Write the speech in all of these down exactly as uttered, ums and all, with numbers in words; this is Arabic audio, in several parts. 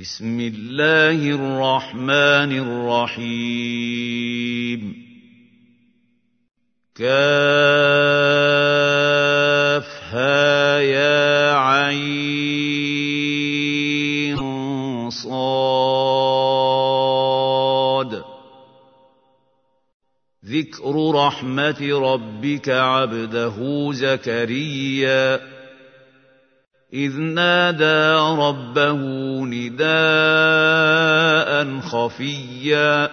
بسم الله الرحمن الرحيم كافها يا عين صاد ذكر رحمة ربك عبده زكريا إذ نادى ربه نداء خفيا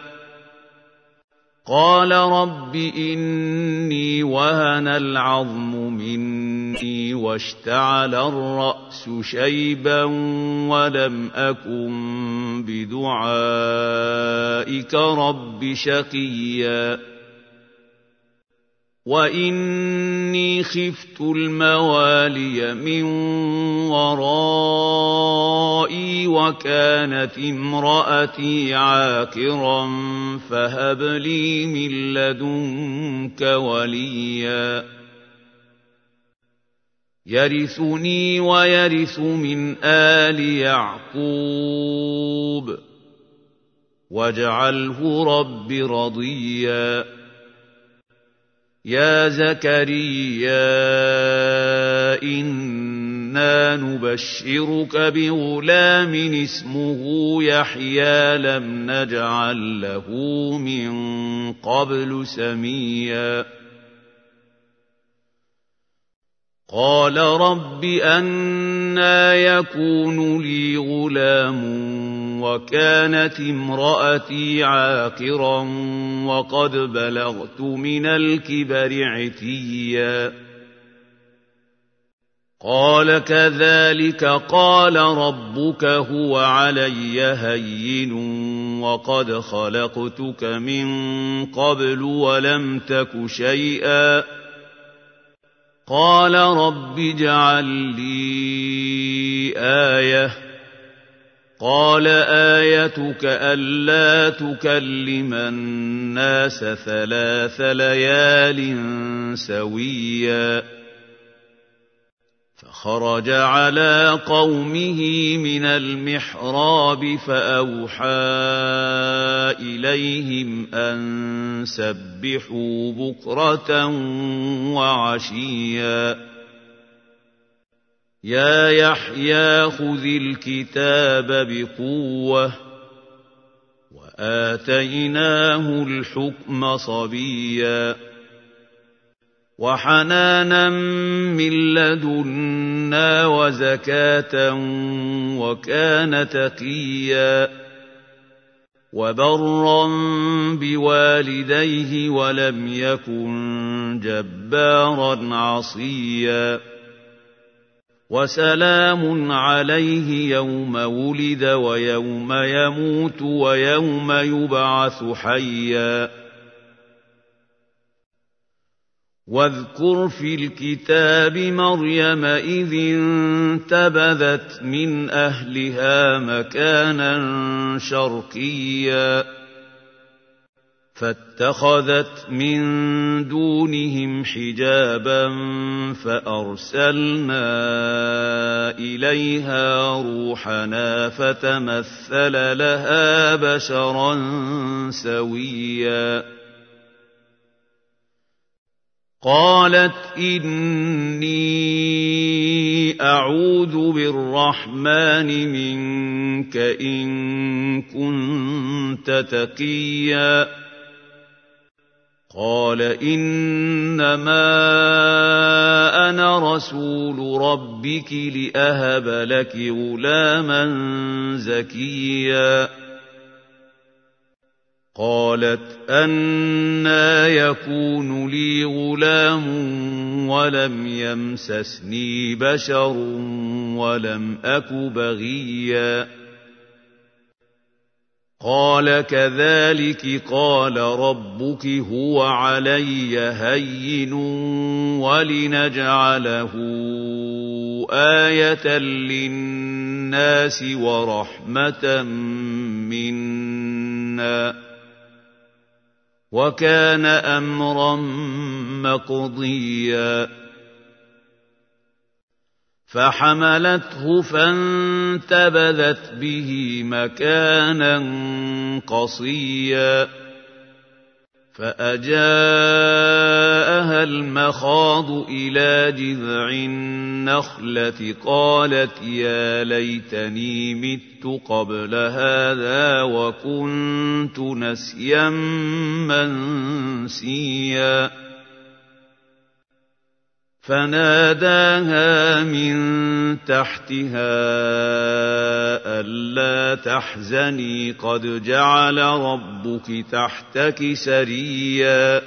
قال رب إني وهن العظم مني واشتعل الرأس شيبا ولم أكن بدعائك رب شقيا وإني خفت الموالي من ورائي وكانت امرأتي عاقرا فهب لي من لدنك وليا يرثني ويرث من آل يعقوب واجعله رب رضيا يا زكريا إنا نبشرك بغلام اسمه يحيى لم نجعل له من قبل سميا قال رب أنى يكون لي غلام وكانت امرأتي عاقرا وقد بلغت من الكبر عتيا قال كذلك قال ربك هو علي هين وقد خلقتك من قبل ولم تك شيئا قال رب اجعل لي آية قال آيتك ألا تكلم الناس ثلاث ليال سويا فخرج على قومه من المحراب فأوحى إليهم أن سبحوا بكرة وعشيا يا يحيى خذ الكتاب بقوة وآتيناه الحكم صبيا وحنانا من لدنا وزكاة وكان تقيا وبرا بوالديه ولم يكن جبارا عصيا وسلام عليه يوم ولد ويوم يموت ويوم يبعث حيا واذكر في الكتاب مريم إذ انتبذت من أهلها مكانا شرقيا فاتخذت من دونهم حجابا فأرسلنا إليها روحنا فتمثل لها بشرا سويا قالت إني أعوذ بالرحمن منك إن كنت تقيا قال إنما أنا رسول ربك لأهب لك غلاما زكيا قالت أنى يكون لي غلام ولم يمسسني بشر ولم أك بغيا قال كذلك قال ربك هو علي هين ولنجعله آية للناس ورحمة منا وكان أمرا مقضيا فحملته فانتبذت به مكانا قصيا فأجاءها المخاض إلى جذع النخلة قالت يا ليتني مت قبل هذا وكنت نسيا منسيا فناداها من تحتها ألا تحزني قد جعل ربك تحتك سريا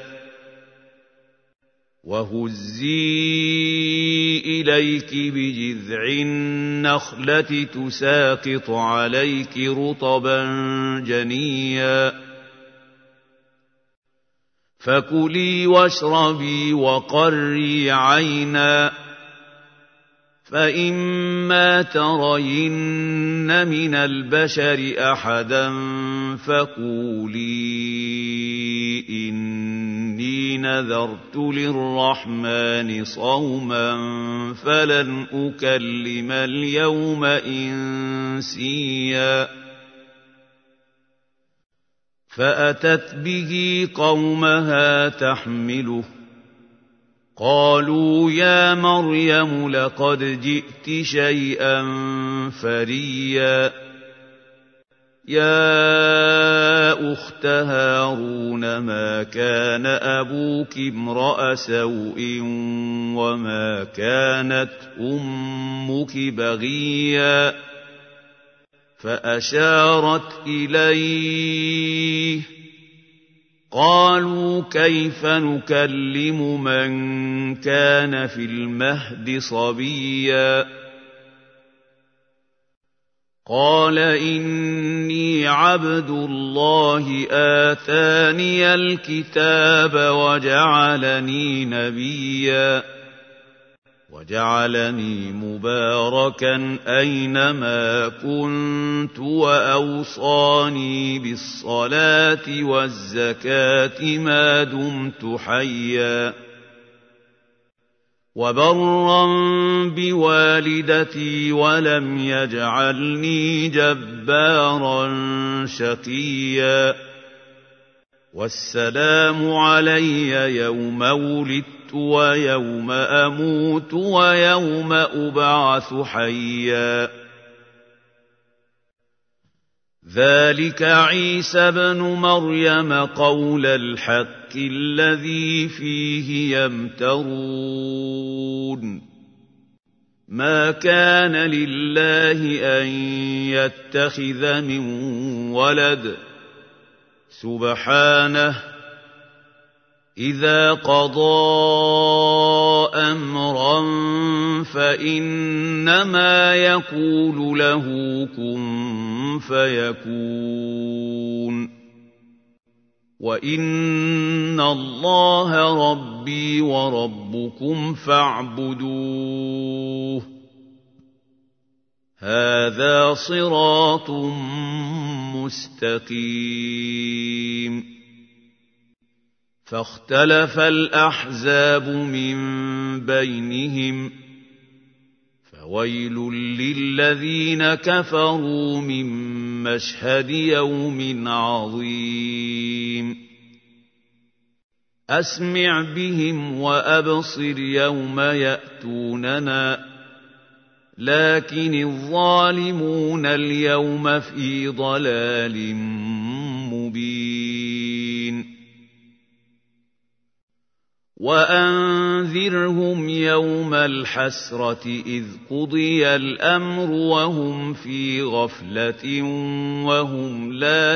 وهزي إليك بجذع النخلة تساقط عليك رطبا جنيا فكلي واشربي وقري عينا فإما ترين من البشر أحدا فقولي إني نذرت للرحمن صوما فلن أكلم اليوم إنسيا فأتت به قومها تحمله قالوا يا مريم لقد جئت شيئا فريا يا أخت هارون ما كان أبوك امرأ سوء وما كانت أمك بغيا فأشارت إليه قالوا كيف نكلم من كان في المهد صبيا قال إني عبد الله آتاني الكتاب وجعلني نبيا وجعلني مباركا أينما كنت وأوصاني بالصلاة والزكاة ما دمت حيا وبرا بوالدتي ولم يجعلني جبارا شقيا والسلام علي يوم ولدت ويوم أموت ويوم أبعث حيا ذلك عيسى بن مريم قول الحق الذي فيه يمترون ما كان لله أن يتخذ من ولد سبحانه إذا قضى أمرا فإنما يقول له كن فيكون وإن الله ربي وربكم فاعبدوه هذا صراط مستقيم فاختلف الأحزاب من بينهم فويل للذين كفروا من مشهد يوم عظيم أسمع بهم وأبصر يوم يأتوننا لكن الظالمون اليوم في ضلال مبين وأنذرهم يوم الحسرة إذ قضي الأمر وهم في غفلة وهم لا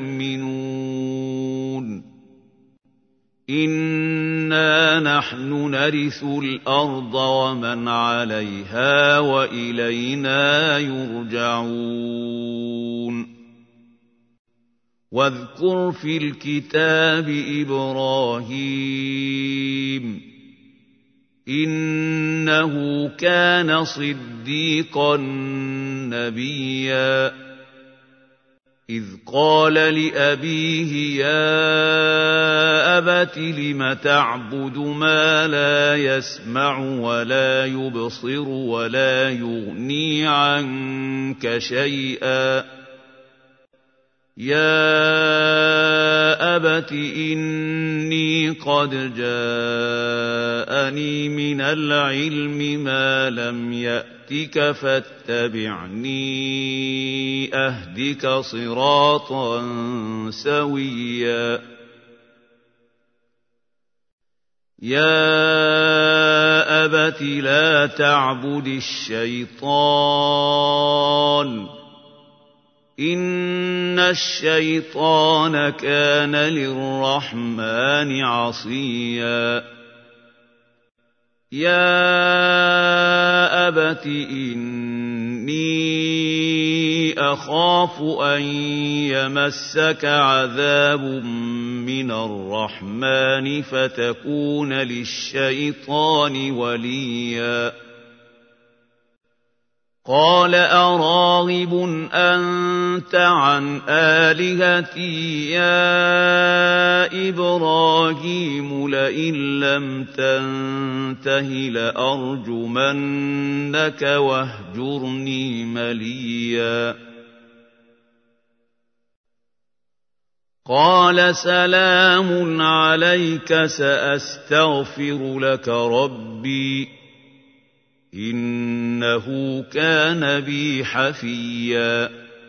يؤمنون إنا نحن نرث الأرض ومن عليها وإلينا يرجعون واذكر في الكتاب إبراهيم إنه كان صديقا نبيا إذ قال لأبيه يا أبت لم تعبد ما لا يسمع ولا يبصر ولا يغني عنك شيئا يا أبت إني قد جاءني من العلم ما لم يأتك فاتبعني أهدك صراطا سويا يا أبت لا تعبد الشيطان إن الشيطان كان للرحمن عصيا يا أبت إني أخاف أن يمسك عذاب من الرحمن فتكون للشيطان وليا قال أراغب أنت عن آلهتي يا إبراهيم لئن لم تنته لأرجمنك واهجرني مليا قال سلام عليك سأستغفر لك ربي إنه كان بي حفيا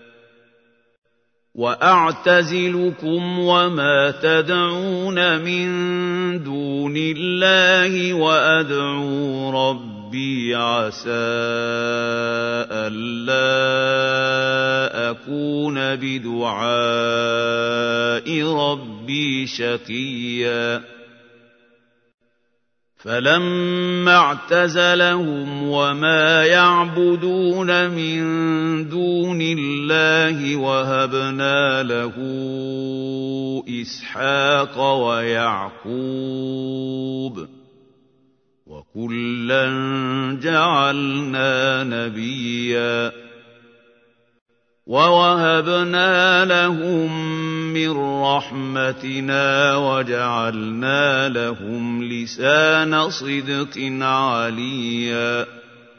وأعتزلكم وما تدعون من دون الله وأدعو ربي عسى ألا أكون بدعاء ربي شقيا فلما اعتزلهم وما يعبدون من دون الله وهبنا له إسحاق ويعقوب وكلا جعلنا نبيا ووهبنا لهم من رحمتنا وجعلنا لهم لسان صدق عليا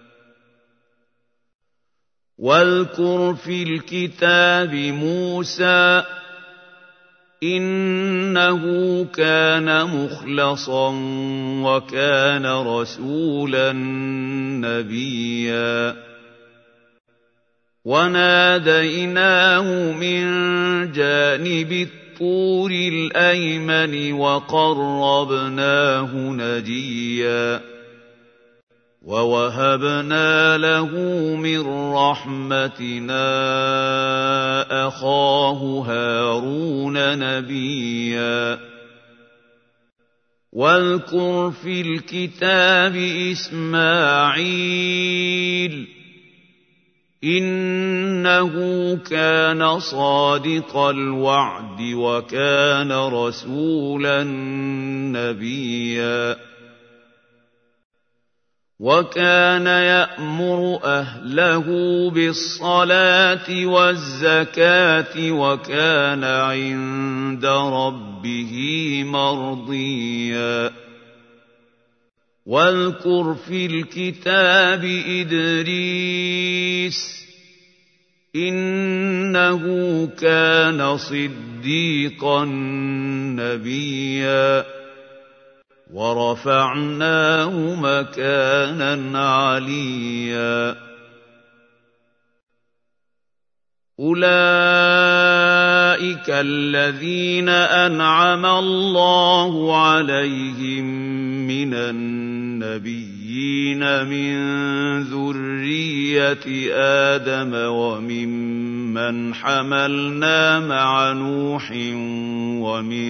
واذكر في الكتاب موسى إنه كان مخلصا وكان رسولا نبيا وناديناه من جانب الطور الأيمن وقربناه نجيا ووهبنا له من رحمتنا أخاه هارون نبيا واذكر في الكتاب إسماعيل إنه كان صادق الوعد وكان رسولا نبيا وكان يأمر أهله بالصلاة والزكاة وكان عند ربه مرضيا واذكر في الكتاب إدريس إنه كان صديقا نبيا ورفعناه مكانا عليا أولئك الذين أنعم الله عليهم من النبيين من ذرية آدم وممن حملنا مع نوح ومن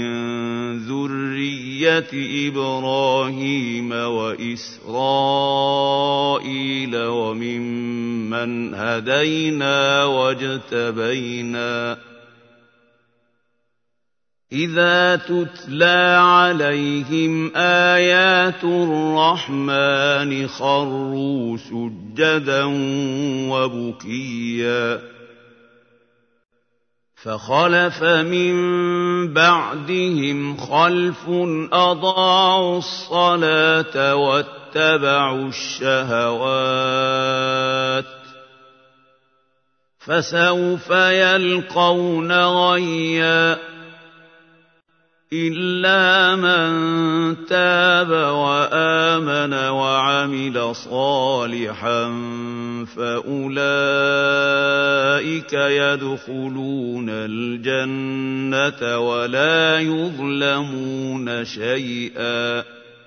ذرية إبراهيم وإسرائيل وممن هدينا واجتبينا إذا تتلى عليهم آيات الرحمن خروا سجدا وبكيا فخلف من بعدهم خلف أضاعوا الصلاة واتبعوا الشهوات فسوف يلقون غيا إلا من تاب وآمن وعمل صالحا فأولئك يدخلون الجنة ولا يظلمون شيئا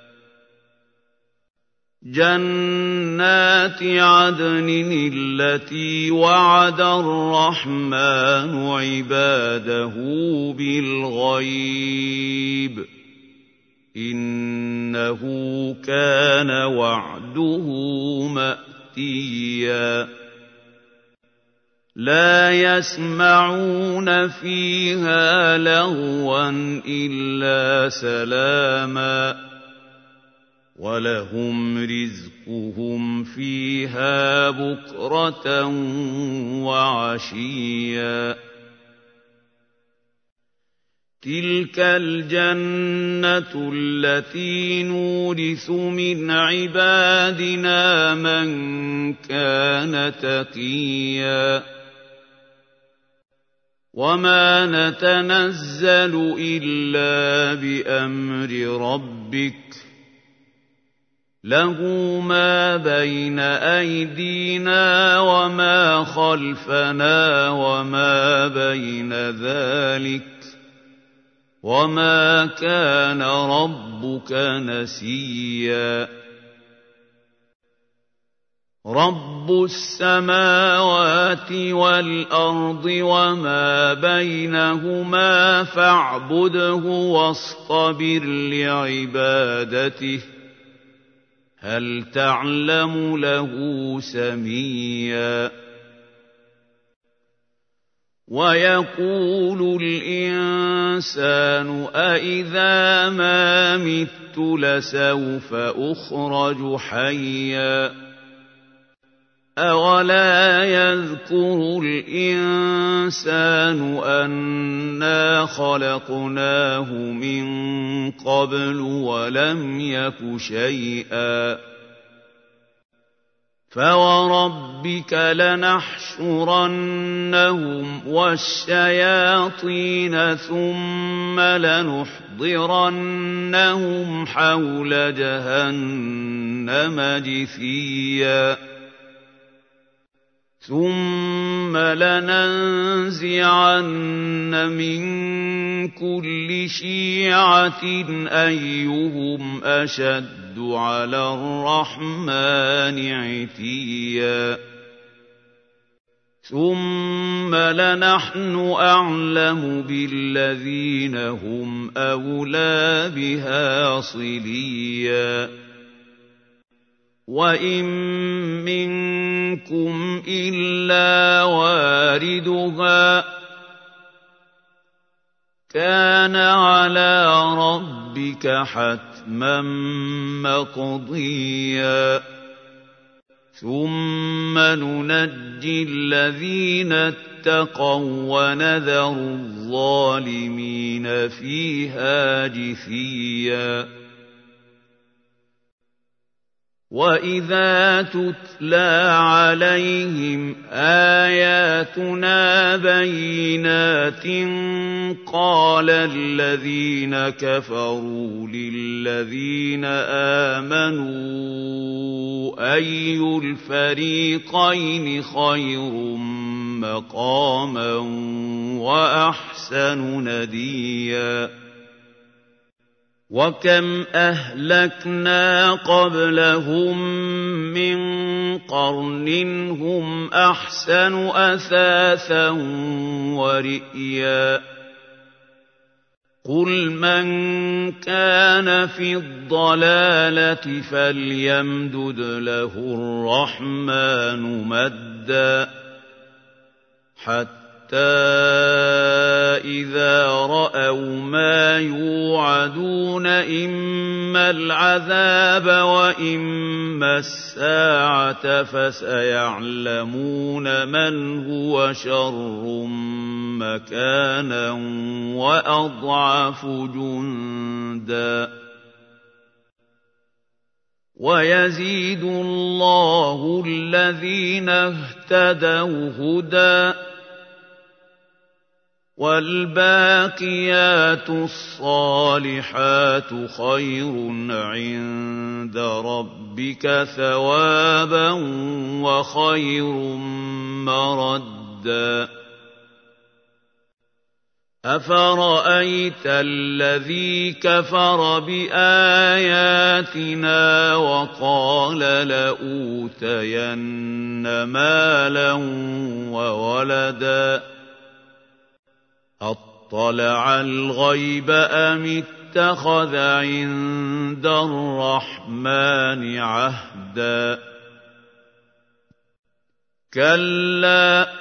جنات عدن التي وعد الرحمن عباده بالغيب إنه كان وعده مأتيا لا يسمعون فيها لغوا إلا سلاما ولهم رزقهم فيها بكرة وعشيا تلك الجنة التي نورث من عبادنا من كان تقيا وما نتنزل إلا بأمر ربك له ما بين أيدينا وما خلفنا وما بين ذلك وما كان ربك نسيا رب السماوات والأرض وما بينهما فاعبده واصطبر لعبادته هل تعلم له سميا ويقول الإنسان أإذا ما مت لسوف أخرج حيا أولا يذكر الإنسان أنا خلقناه من قبل ولم يك شيئا فوربك لنحشرنهم والشياطين ثم لنحضرنهم حول جهنم جثيا ثم لننزعن من كل شيعة أيهم أشد على الرحمن عتيا ثم لنحن أعلم بالذين هم أولى بها صليا وإن منكم إلا واردها كان على ربك حتما مقضيا ثم ننجي الذين اتقوا ونذر الظالمين فيها جثيا وإذا تتلى عليهم آياتنا بينات قال الذين كفروا للذين آمنوا أي الفريقين خير مقاما وأحسن نديا وكم أهلكنا قبلهم من قرن هم أحسن أثاثا ورئيا قل من كان في الضلالة فليمدد له الرحمن مدا حتى إذا رأوا ما يوعدون إما العذاب وإما الساعة فسيعلمون من هو شر مكانا وأضعف جندا ويزيد الله الذين اهتدوا هدى والباقيات الصالحات خير عند ربك ثوابا وخير مردا أفرأيت الذي كفر بآياتنا وقال لأوتين مالا وولدا أطلع الغيب أم اتخذ عند الرحمن عهدا كلا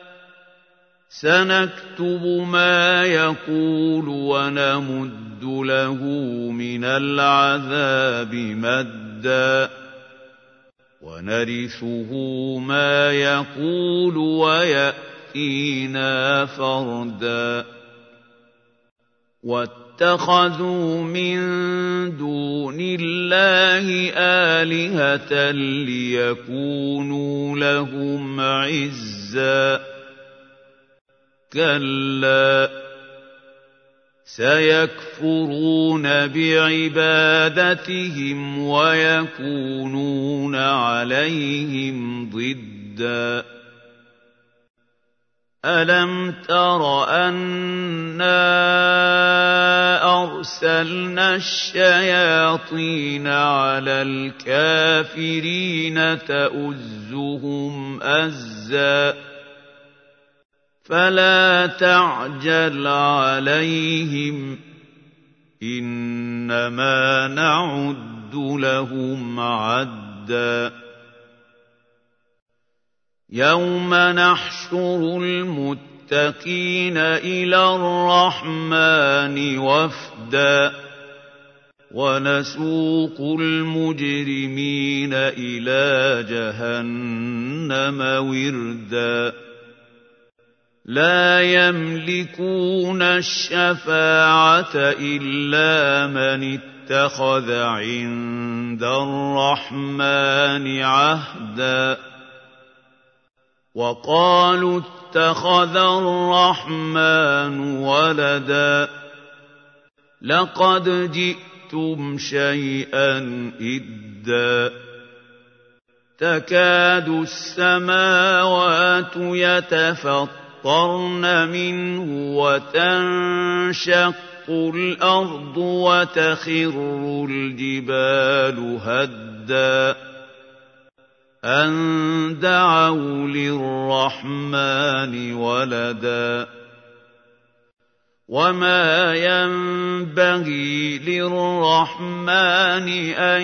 سنكتب ما يقول ونمد له من العذاب مدا ونرثه ما يقول ويأتينا فردا واتخذوا من دون الله آلهة ليكونوا لهم عزا كلا سيكفرون بعبادتهم ويكونون عليهم ضدا ألم تر أنا أرسلنا الشياطين على الكافرين تؤزهم أزا فلا تعجل عليهم إنما نعد لهم عدا يوم نحشر المتقين إلى الرحمن وفدا ونسوق المجرمين إلى جهنم وردا لا يملكون الشفاعة إلا من اتخذ عند الرحمن عهدا وقالوا اتخذ الرحمن ولدا لقد جئتم شيئا إدا تكاد السماوات يتفطرن منه وتنشق الأرض وتخر الجبال هدا أن دعوا للرحمن ولدا وما ينبغي للرحمن أن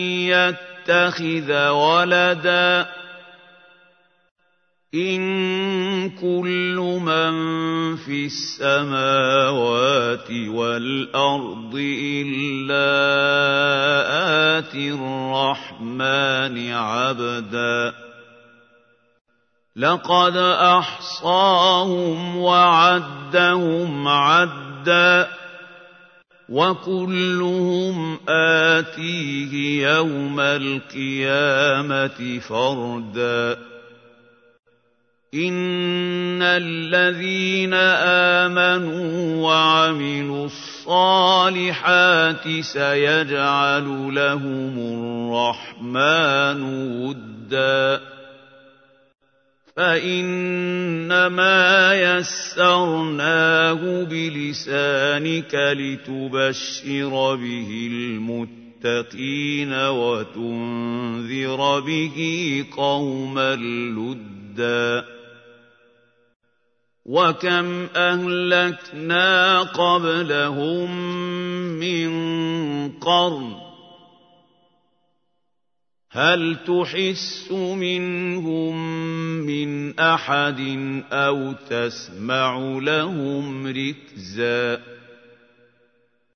يتخذ ولدا إن كل من في السماوات والأرض إلا آتي الرحمن عبدا لقد أحصاهم وعدهم عدا وكلهم آتيه يوم القيامة فردا إن الذين آمنوا وعملوا الصالحات سيجعل لهم الرحمن ودا فإنما يسرناه بلسانك لتبشر به المتقين وتنذر به قوما لدا وكم أهلكنا قبلهم من قرن هل تحس منهم من أحد أو تسمع لهم ركزا